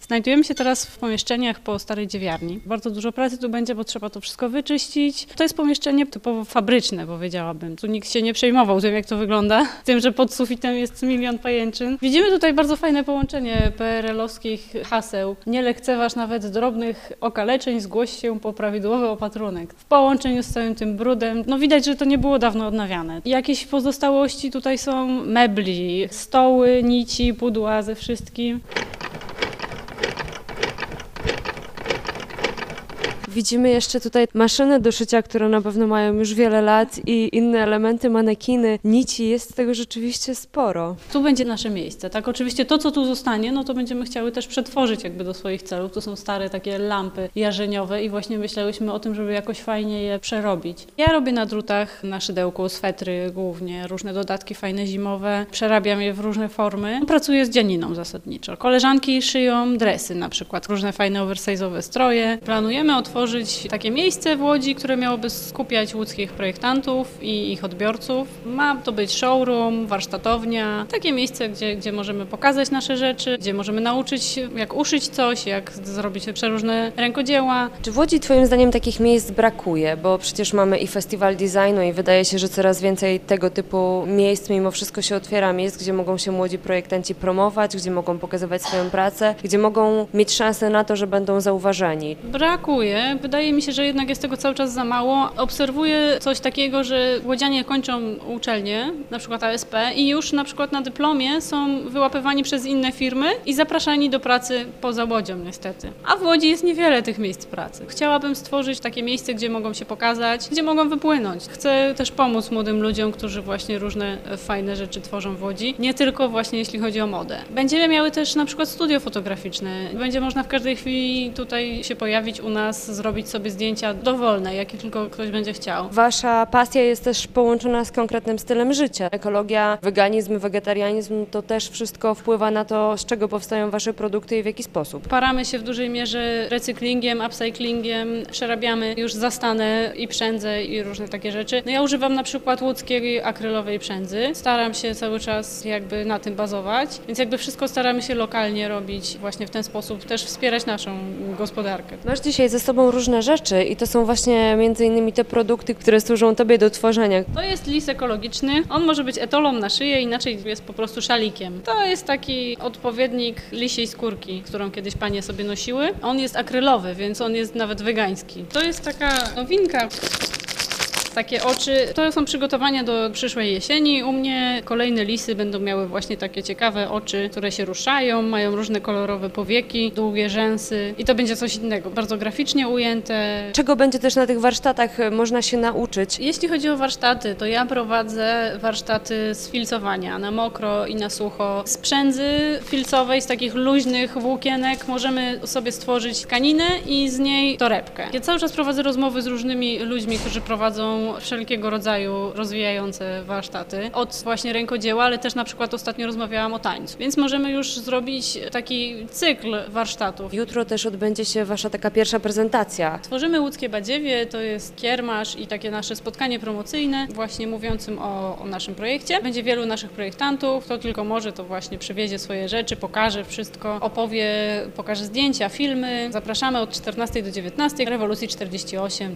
Znajdujemy się teraz w pomieszczeniach po starej dziewiarni. Bardzo dużo pracy tu będzie, bo trzeba to wszystko wyczyścić. To jest pomieszczenie typowo fabryczne, powiedziałabym. Tu nikt się nie przejmował tym, jak to wygląda. Tym, że pod sufitem jest milion pajęczyn. Widzimy tutaj bardzo fajne połączenie PRL-owskich haseł. Nie lekceważ nawet drobnych okaleczeń, zgłoś się po prawidłowy opatrunek. W połączeniu z całym tym brudem, no widać, że to nie było dawno odnawiane. Jakieś pozostałości tutaj są mebli, stoły, nici, pudła ze wszystkim. Widzimy jeszcze tutaj maszyny do szycia, które na pewno mają już wiele lat i inne elementy, manekiny, nici, jest tego rzeczywiście sporo. Tu będzie nasze miejsce, tak? Oczywiście to, co tu zostanie, no to będziemy chciały też przetworzyć jakby do swoich celów. Tu są stare takie lampy jarzeniowe i właśnie myślałyśmy o tym, żeby jakoś fajnie je przerobić. Ja robię na drutach, na szydełku, swetry głównie, różne dodatki fajne zimowe, przerabiam je w różne formy. Pracuję z dzianiną zasadniczo. Koleżanki szyją dresy na przykład, różne fajne oversize'owe stroje. Planujemy otworzyć takie miejsce w Łodzi, które miałoby skupiać łódzkich projektantów i ich odbiorców. Ma to być showroom, warsztatownia, takie miejsce, gdzie możemy pokazać nasze rzeczy, gdzie możemy nauczyć, jak uszyć coś, jak zrobić przeróżne rękodzieła. Czy w Łodzi Twoim zdaniem takich miejsc brakuje? Bo przecież mamy i festiwal designu i wydaje się, że coraz więcej tego typu miejsc mimo wszystko się otwiera, miejsc, gdzie mogą się młodzi projektanci promować, gdzie mogą pokazywać swoją pracę, gdzie mogą mieć szansę na to, że będą zauważeni. Brakuje. Wydaje mi się, że jednak jest tego cały czas za mało. Obserwuję coś takiego, że łodzianie kończą uczelnię, na przykład ASP i już na przykład na dyplomie są wyłapywani przez inne firmy i zapraszani do pracy poza Łodzią niestety. A w Łodzi jest niewiele tych miejsc pracy. Chciałabym stworzyć takie miejsce, gdzie mogą się pokazać, gdzie mogą wypłynąć. Chcę też pomóc młodym ludziom, którzy właśnie różne fajne rzeczy tworzą w Łodzi, nie tylko właśnie jeśli chodzi o modę. Będziemy miały też na przykład studio fotograficzne. Będzie można w każdej chwili tutaj się pojawić u nas, zrobić sobie zdjęcia dowolne, jakie tylko ktoś będzie chciał. Wasza pasja jest też połączona z konkretnym stylem życia. Ekologia, weganizm, wegetarianizm, to też wszystko wpływa na to, z czego powstają Wasze produkty i w jaki sposób. Paramy się w dużej mierze recyklingiem, upcyklingiem, przerabiamy już zastane i przędzę i różne takie rzeczy. No ja używam na przykład łódzkiej akrylowej przędzy. Staram się cały czas jakby na tym bazować, więc jakby wszystko staramy się lokalnie robić właśnie w ten sposób, też wspierać naszą gospodarkę. Masz dzisiaj ze sobą różne rzeczy i to są właśnie między innymi te produkty, które służą Tobie do tworzenia. To jest lis ekologiczny. On może być etolą na szyję, inaczej jest po prostu szalikiem. To jest taki odpowiednik lisiej skórki, którą kiedyś panie sobie nosiły. On jest akrylowy, więc on jest nawet wegański. To jest taka nowinka. Takie oczy, to są przygotowania do przyszłej jesieni. U mnie kolejne lisy będą miały właśnie takie ciekawe oczy, które się ruszają, mają różne kolorowe powieki, długie rzęsy i to będzie coś innego, bardzo graficznie ujęte. Czego będzie też na tych warsztatach można się nauczyć? Jeśli chodzi o warsztaty, to ja prowadzę warsztaty z filcowania na mokro i na sucho. Z przędzy filcowej, z takich luźnych włókienek możemy sobie stworzyć tkaninę i z niej torebkę. Ja cały czas prowadzę rozmowy z różnymi ludźmi, którzy prowadzą wszelkiego rodzaju rozwijające warsztaty. Od właśnie rękodzieła, ale też na przykład ostatnio rozmawiałam o tańcu. Więc możemy już zrobić taki cykl warsztatów. Jutro też odbędzie się Wasza taka pierwsza prezentacja. Tworzymy łódzkie badziewie, to jest kiermasz i takie nasze spotkanie promocyjne, właśnie mówiącym o naszym projekcie. Będzie wielu naszych projektantów, kto tylko może, to właśnie przywiezie swoje rzeczy, pokaże wszystko, opowie, pokaże zdjęcia, filmy. Zapraszamy od 14 do 19, Rewolucji 48.